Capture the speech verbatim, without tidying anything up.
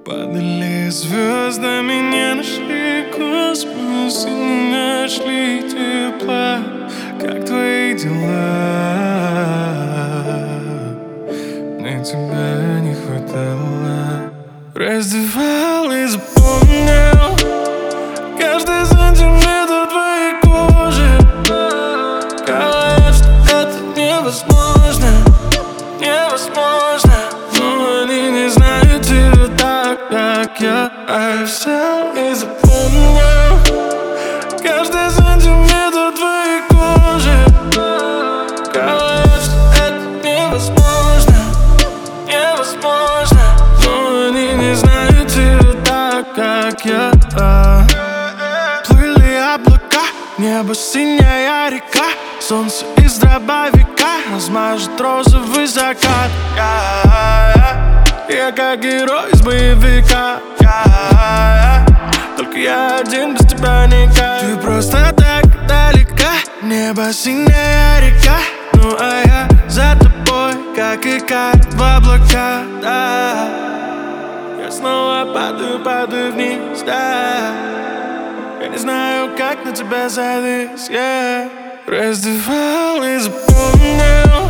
Падали звездами, не нашли космос и не нашли тепла. Как твои дела? Мне тебя не хватало. Раздевал и запомнил каждый сантиметр твоей кожи. Говорят, что это невозможно, невозможно. Но они не знают тебя так, как я. А я взял и запомнил каждый сантиметр твоей кожи. Говорят, что это невозможно, невозможно. Но они не знают тебя так, как я. Плыли облака, небо синяя река. Солнце из дробовика размажет розовый закат. Я, я как герой из боевика. Я, только я один, без тебя никак. Ты просто так далека, небо синяя река. Ну а я за тобой, как икар в облака, да. Я снова падаю, падаю вниз, да. Я не знаю, как на тебя завис, yeah. Раздевал и запомнил